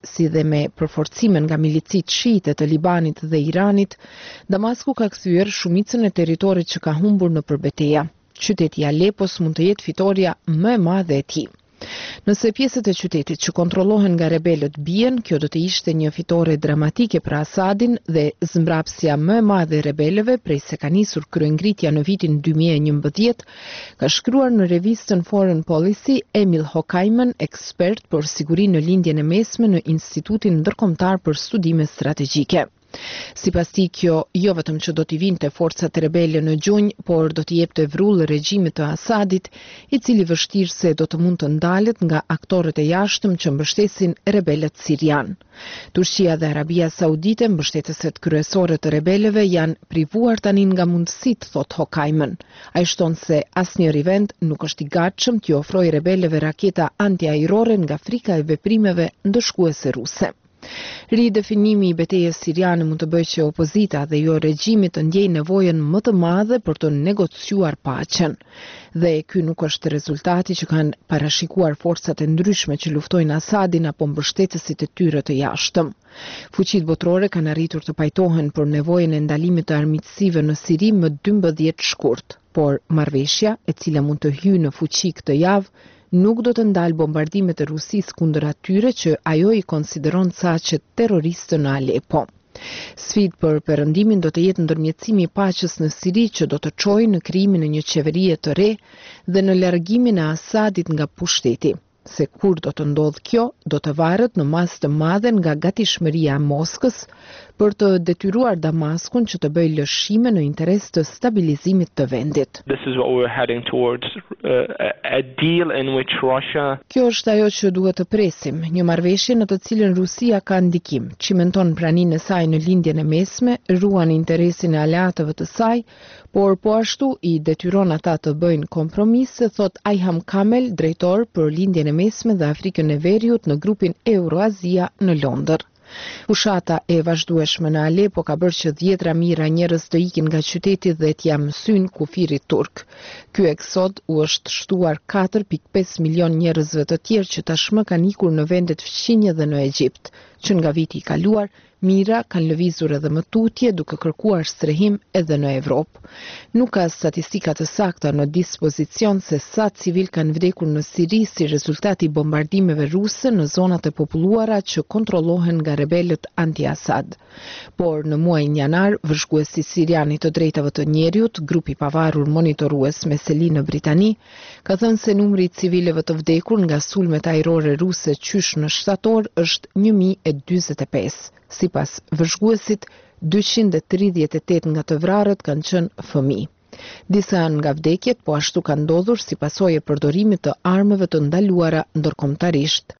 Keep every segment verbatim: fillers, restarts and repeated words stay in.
si dhe me përforcime nga milicit shiite të Libanit dhe Iranit, Damasku ka kthyer shumicën e territorit që ka humbur në përbeteja. Qyteti i Alepos mund të jetë fitoria më e madhe e tij. Nëse pjesët e qytetit që kontrollohen nga rebelët bien, kjo do të ishte një fitore dramatike për Asadin dhe zmbrapsja më e madhe e rebelëve prej se ka nisur kryengritja në vitin dy mijë e njëmbëdhjetë, ka shkruar në revistën Foreign Policy Emil Hokajman, ekspert për sigurinë në lindjen e mesme në Institutin Ndërkombëtar për Studime Strategjike. Sipas tij, kjo jo vetëm që do t'i vinte forcat rebele në gjunjë, por do t'i jepte vrullë regjimit të Asadit, i cili vështirë se do të mund të ndalet nga aktorët e jashtëm që mbështesin rebelët sirian. Turqia dhe Arabia Saudite, mbështetëset kryesore të rebelëve, janë privuar tani nga mundësitë, thot Hokajman. Ai shton se asnjëri vend nuk është i gatshëm t'i ofrojë rebelëve raketa antiajrore nga frika e veprimeve ndëshkuese ruse. Ridefinimi i betejës siriane mund të bëjë që opozita dhe jo regjimi të ndjejë nevojën më të madhe për të negociuar paqen. Dhe ky nuk është rezultati që kanë parashikuar forcat e ndryshme që luftojnë Asadin apo mbështetësit e tyre të jashtëm. Fuqitë botërore kanë arritur të pajtohen për nevojën e ndalimit të armiqësive në Siri më dymbëdhjetë shkurt, por marrëveshja, e cila mund të hyjë në fuqi këtë javë, nuk do të ndalë bombardimet e Rusisë kundër atyre që ajo i konsideron saqet terroristë në Alepo. Sfidë për perëndimin do të jetë ndërmjetësimi i paqes në Siri që do të çojë në krijimin e një qeverie të re dhe në largimin e Asadit nga pushteti. Se kur do të ndodh kjo, do të varet në masë të madhe nga gatishmëria e Moskës për të detyruar Damaskun që të bëjë lëshime në interes të stabilizimit të vendit. This is what we're heading towards, uh, a deal in which Russia... Kjo është ajo që duhet të presim, një marrëveshje në të cilën Rusia ka ndikim, çimenton praninë e saj në lindjen e mesme, ruan interesin e aleatëve të saj, por po ashtu i detyron ata të bëjnë kompromise, thot Ayham Kamel, drejtor për lindjen e mesme dhe Afrikën e Veriut në grupin Euroazia në Londër. Fushata e vazhdueshme në Alepo ka bërë që dhjetra mijëra njerëz të ikin nga qyteti dhe t'ia mësyn kufirit turk. Ky eksod u është shtuar katër pikë pesë milion njerëzve të tjerë që tashmë kanë ikur në vendet fqinje dhe në Egjipt, që nga viti i kaluar mijëra kanë lëvizur edhe më tutje duke kërkuar strehim edhe në Evropë. Nuk ka statistika të sakta në dispozicion se sa civil kanë vdekur në Siri si rezultati i bombardimeve ruse në zonat e populluara që kontrollohen nga rebelët anti-Asad. Por në muajin janar, vëzhguesi siriani të drejtave të njerëzit, grupi pavarur monitorues Meseli në Britani, ka thënë se numri i civilëve të vdekur nga sulmet ajrore ruse qysh në shtator është një mijë e dyzet e pesë. Sipas vëzhguesit, dyqind e tridhjetë e tetë nga të vrarët kanë qenë fëmijë. Disa nga vdekjet po ashtu kanë ndodhur si pasojë e përdorimit të armëve të ndaluara ndërkombëtarisht.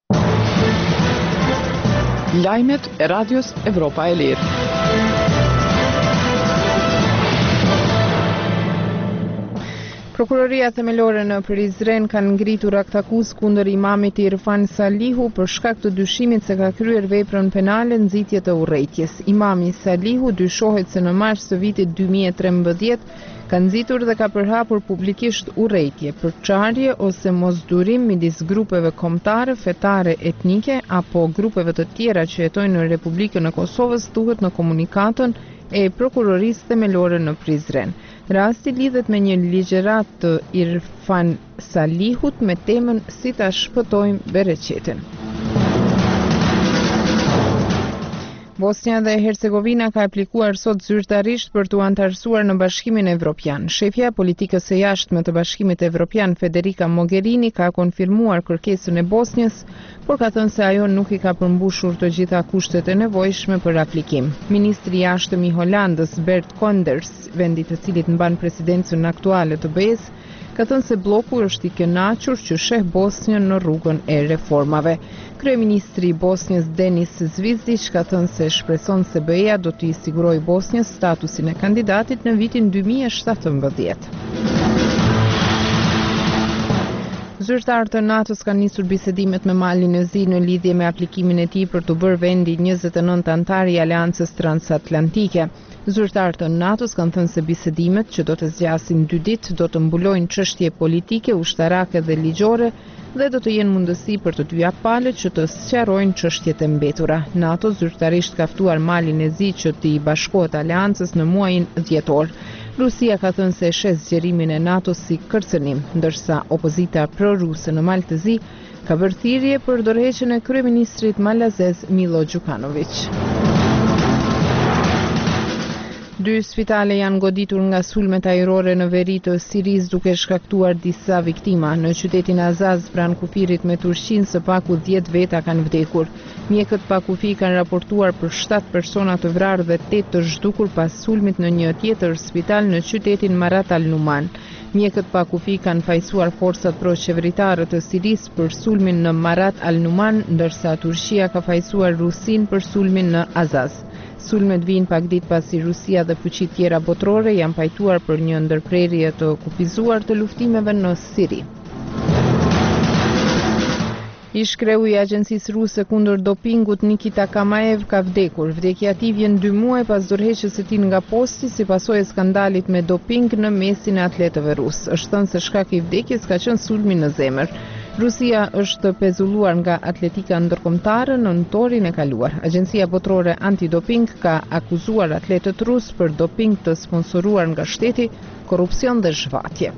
Lajmet e Radios Evropa e Lirë. Prokuroria themelore në Prizren kanë ngritur akt akuzë kundër imamit Irfan Salihu për shkak të dyshimit se ka kryer veprën penale nxitje të urrejtjes. Imami Salihu dyshohet se në mars të vitit dy mijë e trembëdhjetë ka nxitur dhe ka përhapur publikisht urrejtje, përçarje ose mosdurim midis grupeve kombëtare, fetare, etnike apo grupeve të tjera që jetojnë në Republikën e Kosovës, thuhet në komunikatën e prokurorisë themelore në Prizren. Rasti lidhet me një ligjërat të Irfan Salihut me temën si ta shpëtojmë Bereqetin. Bosnia dhe Hercegovina ka aplikuar sot zyrtarisht për të antarësuar në Bashkimin Evropian. Shefja e politikës së jashtme të Bashkimit Evropian, Federica Mogherini, ka konfirmuar kërkesën e Bosnjës, por ka thënë se ajo nuk i ka përmbushur të gjitha kushtet e nevojshme për aplikim. Ministri i jashtëm i Holandës, Bert Koenders, vendi të cilit mban presidencën aktuale të B E-s, ka thënë se bloku është i kënaqur që sheh Bosnjën në rrugën e reformave. Kryeministri i Bosnjës Denis Zvizdić ka thënë se shpreson se B E-ja do t'i sigurojë Bosnjës statusin e kandidatit në vitin dy mijë e shtatëmbëdhjetë. Zyrtarët e NATO-s kanë nisur bisedimet me Malin e Zi në lidhje me aplikimin e tij për të bërë vendi njëzet e nëntë antar i Aleancës Transatlantike. Zyrtarët e NATO-s kanë thënë se bisedimet që do të zgjasin dy ditë do të mbulojnë çështje politike, ushtarake dhe ligjore dhe do të jenë mundësi për të dyja palët që të sqarojnë çështjet e mbetura. NATO zyrtarisht ka ftuar Malin e Zi që të i bashkohet aleancës në muajin dhjetor. Rusia ka thënë se sheh zgjerimin e NATO-s si kërcënim, ndërsa opozita pro-ruse në Malë të Zi ka bërë thirrje për dorëheqjen e kryeministrit malazez Milo Đukanović. Dy spitale janë goditur nga sulmet ajrore në veri të Sirisë duke shkaktuar disa viktima. Në qytetin Azaz, pranë kufirit me Turqinë, së paku dhjetë veta kanë vdekur. Mjekët pa kufi kanë raportuar për shtatë persona të vrarë dhe tetë të zhdukur pas sulmit në një tjetër spital në qytetin Marat al-Numan. Mjekët pa kufi kanë fajsuar forcat pro-qeveritare të Sirisë për sulmin në Marat al-Numan, ndërsa Turqia ka fajsuar Rusin për sulmin në Azaz. Sulmet vijnë pak ditë pasi Rusia dhe fuqitë tjera botërore janë pajtuar për një ndërprerje të kufizuar të luftimeve në Siri. Ish-kreu i agjencisë ruse kundër dopingut Nikita Kamaev ka vdekur. Vdekja e tij vjen dy muaj pas dorëheqjes së tij nga posti si pasojë e skandalit me doping në mesin e atletëve rus. Është thënë se shkaki i vdekjes ka qenë sulmi në zemër. Rusia është pezulluar nga atletika ndërkombëtare në nëntorin e kaluar. Agjencia Botërore Antidoping ka akuzuar atletët rus për doping të sponsoruar nga shteti, korrupsion dhe zhvatje.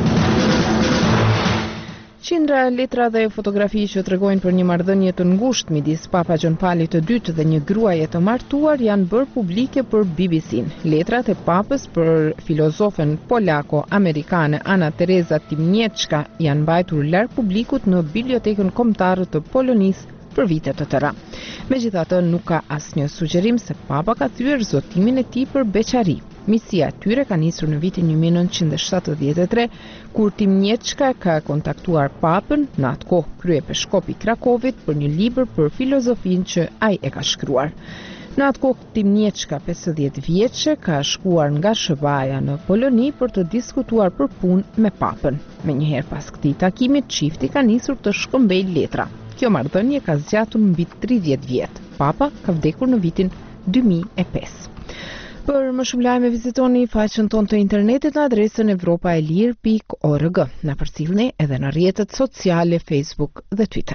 Qindra letra dhe fotografi që tregojnë për një marrëdhënie të ngushtë midis Papa Gjon Pali të dytë dhe një gruaje të martuar janë bërë publike për B B C-n. Letrat e Papës për filozofen polako-amerikane Ana Teresa Timnieczka janë mbajtur larg publikut në Bibliotekën Kombëtare të Polonisë për vite të tëra. Megjithatë, nuk ka asnjë sugjerim se Papa ka thyer zotimin e tij për beqari. Misia e tyre ka nisur në vitin një mijë e nëntëqind e shtatëdhjetë e tre, kur Timnieczka ka kontaktuar Papën, në atë kohë kryepeshkop i Krakovit, për një libër për filozofinë që ai e ka shkruar. Në atë kohë Timnieczka, pesëdhjetë vjeçe, ka shkuar nga S B A-ja në Poloni për të diskutuar për punë me Papën. Menjëherë pas këtij takimi, çifti ka nisur të shkëmbejë letra. Kjo marrëdhënie ka zgjatur mbi tridhjetë vjet. Papa ka vdekur në vitin dy mijë e pesë. Për më shumë lajme vizitoni faqen tonë të internetit në adresën evropaelir pikë org. Na përcjellni edhe në rrjetet sociale Facebook dhe Twitter.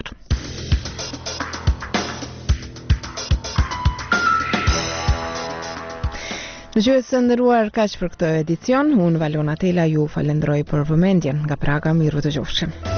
Dëgjues të nderuar, kaq për këtë edicion. Unë Valona Tela ju falenderoj për vëmendjen. Nga Praga, miru të qofshim.